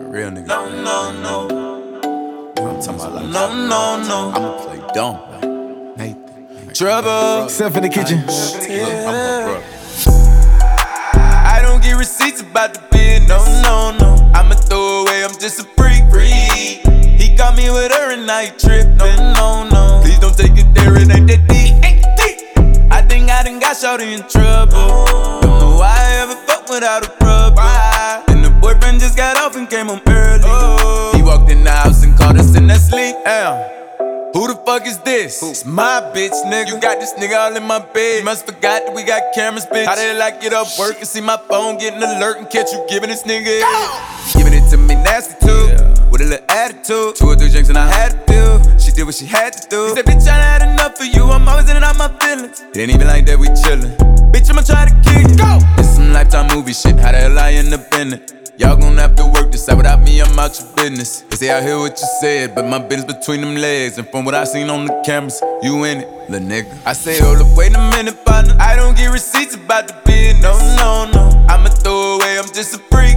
Real nigga. No. You know what I'm talking about? Like, No. I'ma play dumb. Like, Nathan. Trouble. Self in the kitchen. Look, I'm a bro. I don't get receipts about the business. No. I'm a throwaway, I'm just a freak. He got me with her and I trippin'. No. Please don't take it there, it ain't that deep. I think I done got shorty in trouble. Don't know why I ever fuck without a rubber. And the boyfriend just got off and came home early. He walked in the house and caught us in that sleep. Who the fuck is this? It's my bitch, nigga. You got this nigga all in my bed. You must forgot that we got cameras, bitch. How they like get up work and see my phone getting alert and catch you giving this nigga giving it to me nasty too, with a little attitude. 2 or 3 drinks and I had to do. She did what she had to do. She said, bitch, I had enough of you. I'm always in and out my feelings. It ain't even like that, we chillin'. Bitch, I'ma try to kick it. Go! It's some Lifetime movie shit. How the hell I end up in it? Y'all gon' have to work this out. Without me, I'm out your business. They say I hear what you said, but my business between them legs. And from what I seen on the cameras, you in it, lil' nigga. I say, hold up, wait a minute, partner. I don't get receipts about the business. No. I'm a throwaway, I'm just a freak.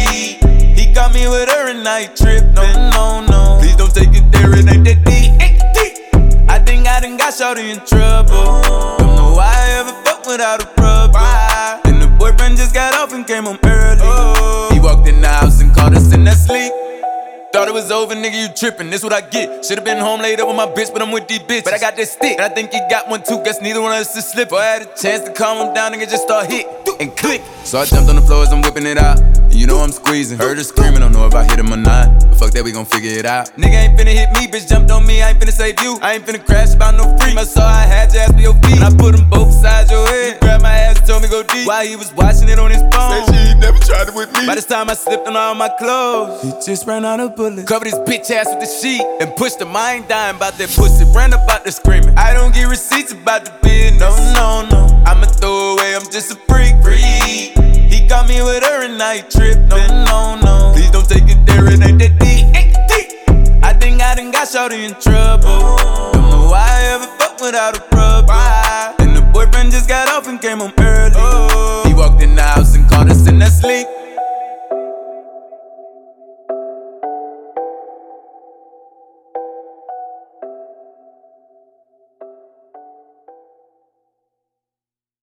He got me with her and I trippin'. No. Please don't take it there, it ain't that deep. I think I done got shorty in trouble. Don't know why I ever fuck without a rubber. And the boyfriend just got off and came home early. He walked in the house and caught us in that sleep. Thought it was over, nigga, you trippin', this what I get. Should've been home laid up with my bitch, but I'm with these bitches. But I got that stick, and I think he got one too. Guess neither one of us is slip. If I had a chance to calm him down, nigga, just start hit and click. So I jumped on the floor as I'm whipping it out. And you know I'm squeezing. Heard her screaming, don't know if I hit him or not. But fuck that, we gon' figure it out. Nigga ain't finna hit me, bitch jumped on me, I ain't finna save you. I ain't finna crash about no free. I saw I had your ass for your feet. And I put them both sides your head. He grabbed my ass and told me go deep. While he was watching it on his phone. Said she ain't never tried it with me. By this time I slipped on all my clothes. He just ran out of bullets. Covered his bitch ass with the sheet and pushed him. I ain't dying about that pussy. Ran up out the screaming. I don't get receipts about the business. No. I'm a throwaway, I'm just a freak. He got me with her and I trippin'. No. Please don't take it there, it ain't that deep. I think I done got shorty in trouble. Don't know why I ever fuck without a rubber. And the boyfriend just got off and came home early. He walked in the house and caught us in that sleep.